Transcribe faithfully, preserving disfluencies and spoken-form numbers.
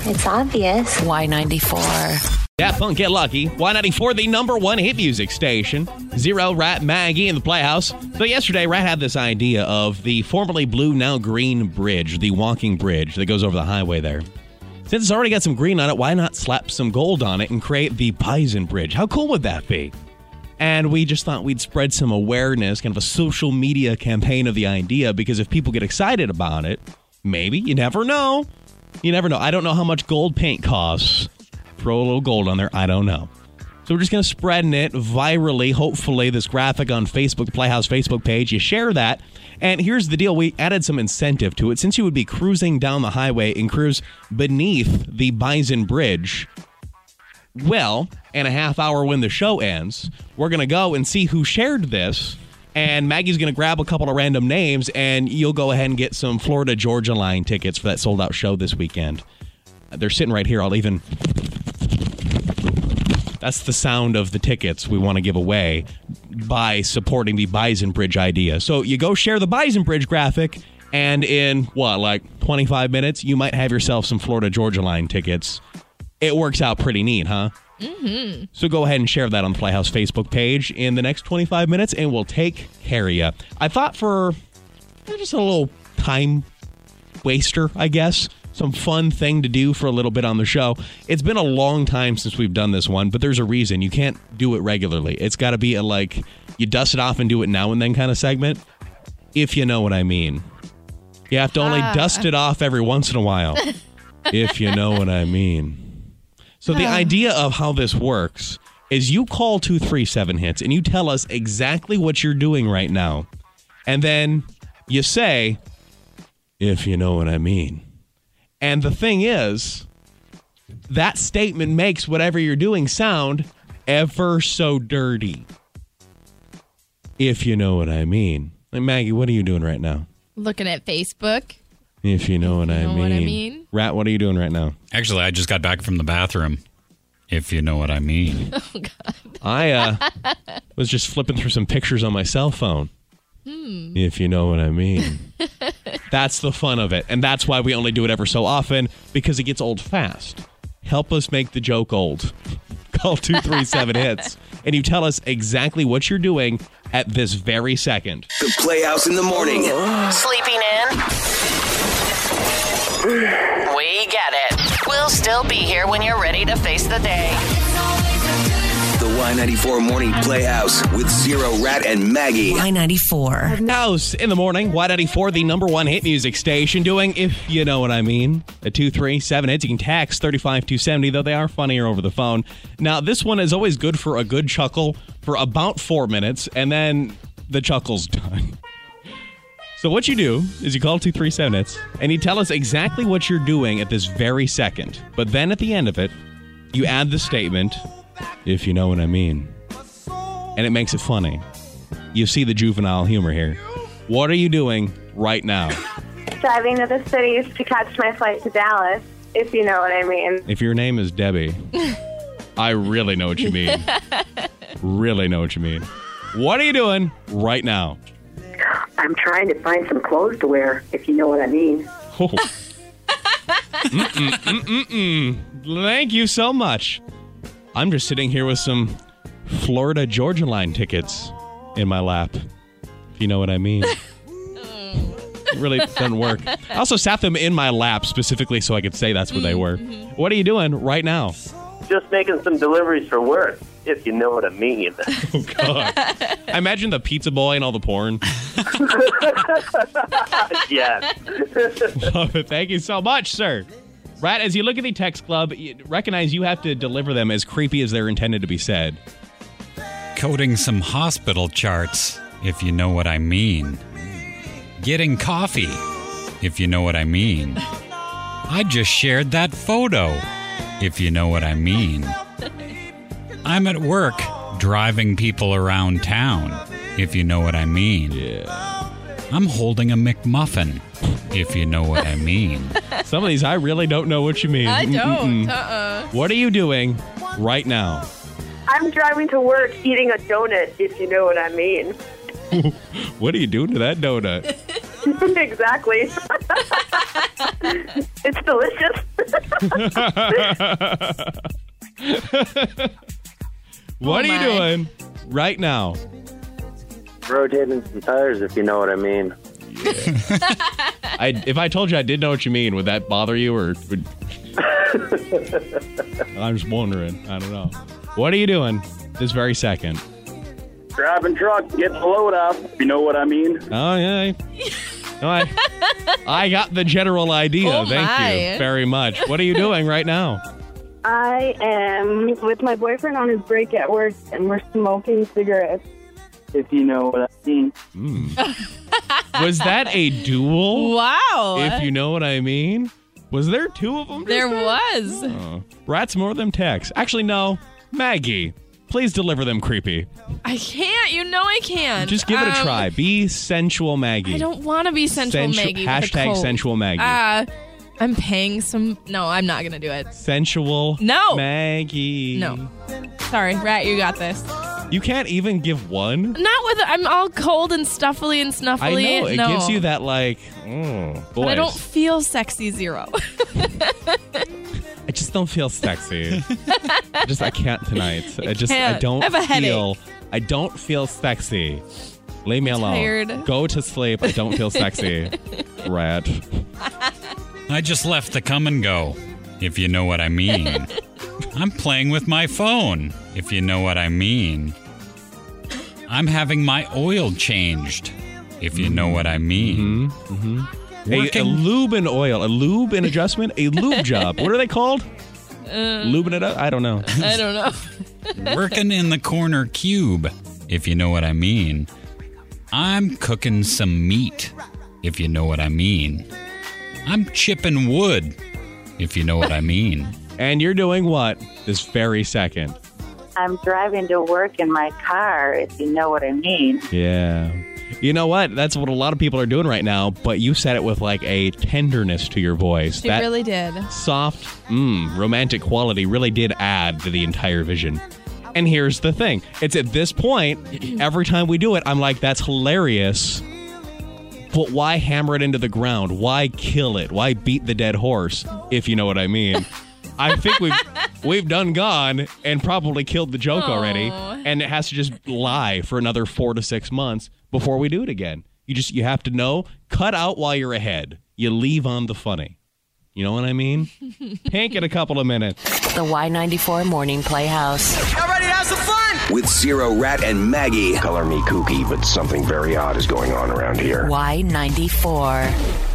It's obvious. Y ninety-four. Daft Punk, Get Lucky. Y ninety-four, the number one hit music station. Zero, Rat, Maggie in the Playhouse. So yesterday, Rat had this idea of the formerly blue, now green bridge, the walking bridge that goes over the highway there. Since it's already got some green on it, why not slap some gold on it and create the Bison Bridge? How cool would that be? And we just thought we'd spread some awareness, kind of a social media campaign of the idea, because if people get excited about it, maybe, you never know. You never know. I don't know how much gold paint costs. Throw a little gold on there. I don't know. So we're just going to spread it virally, hopefully, this graphic on Facebook, the Playhouse Facebook page. You share that. And here's the deal. We added some incentive to it. Since you would be cruising down the highway and cruise beneath the Bison Bridge, well, in a half hour when the show ends, we're going to go and see who shared this. And Maggie's going to grab a couple of random names, and you'll go ahead and get some Florida Georgia Line tickets for that sold-out show this weekend. They're sitting right here. I'll even... That's the sound of the tickets we want to give away by supporting the Bison Bridge idea. So you go share the Bison Bridge graphic, and in, what, like twenty-five minutes, you might have yourself some Florida Georgia Line tickets. It works out pretty neat, huh? Mm-hmm. So go ahead and share that on the Playhouse Facebook page in the next twenty-five minutes, and we'll take care of you. I thought for just a little time waster, I guess, some fun thing to do for a little bit on the show. It's been a long time since we've done this one, but there's a reason. You can't do it regularly. It's got to be a, like, you dust it off and do it now and then kind of segment, if you know what I mean. You have to only uh. dust it off every once in a while, if you know what I mean. So the idea of how this works is you call two three seven hits and you tell us exactly what you're doing right now. And then you say, if you know what I mean. And the thing is, that statement makes whatever you're doing sound ever so dirty. If you know what I mean. Like, Maggie, what are you doing right now? Looking at Facebook. If you know, what, you I know mean. what I mean. Rat, what are you doing right now? Actually, I just got back from the bathroom. If you know what I mean. Oh, God. I uh, was just flipping through some pictures on my cell phone. Hmm. If you know what I mean. That's the fun of it. And that's why we only do it ever so often, because it gets old fast. Help us make the joke old. Call two three seven hits. And you tell us exactly what you're doing at this very second. The Playhouse in the morning. Sleeping in? We get it. We'll still be here when you're ready to face the day. The Y ninety-four Morning Playhouse with Zero, Rat, and Maggie. Y ninety-four. House in the morning. Y ninety-four, the number one hit music station, doing If You Know What I Mean. At two three seven hits. You can text thirty-five two seventy, though they are funnier over the phone. Now, this one is always good for a good chuckle for about four minutes, and then the chuckle's done. So what you do is you call two three seven hits, and you tell us exactly what you're doing at this very second. But then at the end of it, you add the statement, if you know what I mean. And it makes it funny. You see the juvenile humor here. What are you doing right now? Driving to the cities to catch my flight to Dallas, if you know what I mean. If your name is Debbie, I really know what you mean. Really know what you mean. What are you doing right now? I'm trying to find some clothes to wear, if you know what I mean. Oh. Mm-mm, mm-mm, mm. Thank you so much. I'm just sitting here with some Florida Georgia Line tickets in my lap, if you know what I mean. It really doesn't work. I also sat them in my lap specifically so I could say that's where they were. Mm-hmm. What are you doing right now? Just making some deliveries for work, if you know what I mean. Oh, God. I imagine the pizza boy and all the porn. Yes. Love it. Thank you so much, sir. Rat, as you look at the text club, you recognize you have to deliver them as creepy as they're intended to be said. Coding some hospital charts, if you know what I mean. Getting coffee, if you know what I mean. I just shared that photo, if you know what I mean. I'm at work, driving people around town, if you know what I mean. Yeah. I'm holding a McMuffin, if you know what I mean. Some of these, I really don't know what you mean. I don't. Mm-mm. Uh-uh. What are you doing right now? I'm driving to work eating a donut, if you know what I mean. What are you doing to that donut? Exactly. It's delicious. What Oh, are you my. doing right now? Rotating some tires, if you know what I mean. I, if I told you I did know what you mean, would that bother you, or would... I'm just wondering. I don't know. What are you doing this very second? Driving truck, get the load off, if you know what I mean. Oh, yeah. No, I, I got the general idea. Oh, Thank my. you very much. What are you doing right now? I am with my boyfriend on his break at work, and we're smoking cigarettes. If you know what I mean. Was that a duel? Wow. If you know what I mean. Was there two of them? just there there? was. Oh. Rats more than texts. Actually, no. Maggie, please deliver them creepy. I can't. You know I can't. Just give it a Um, try. Be sensual Maggie. I don't want to be sensual Sensu- Maggie. with a hashtag cold. sensual Maggie. Uh, I'm paying some. No, I'm not going to do it. Sensual No. Maggie. No. Sorry, Rat, you got this. You can't even give one? Not with. I'm all cold and stuffily and I snuffly. know. It no. gives you that, like, oh, boys. But I don't feel sexy zero. I just don't feel sexy. I just I can't tonight. I just I can't. don't I have a feel I don't feel sexy. Leave me alone. Tired. Go to sleep. I don't feel sexy. Rat. I just left the come and go, if you know what I mean. I'm playing with my phone, if you know what I mean. I'm having my oil changed, if you know what I mean. Mm-hmm. A, a Working- lube and oil. A lube and adjustment? A lube job. What are they called? Uh, Lubing it up? I don't know. I don't know. Working in the corner cube, if you know what I mean. I'm cooking some meat, if you know what I mean. I'm chipping wood, if you know what I mean. And you're doing what this very second? I'm driving to work in my car, if you know what I mean. Yeah. You know what? That's what a lot of people are doing right now, but you said it with like a tenderness to your voice. She that really did. soft, mm, romantic quality really did add to the entire vision. And here's the thing. It's at this point, every time we do it, I'm like, that's hilarious. But why hammer it into the ground? Why kill it? Why beat the dead horse, if you know what I mean? I think we've we've done gone and probably killed the joke already, Aw. and it has to just lie for another four to six months before we do it again. You just you have to know, cut out while you're ahead. You leave on the funny. You know what I mean? Pink in a couple of minutes. The Y ninety-four Morning Playhouse. Y'all ready to have some fun? With Zero, Rat, and Maggie. Color me kooky, but something very odd is going on around here. Y ninety-four.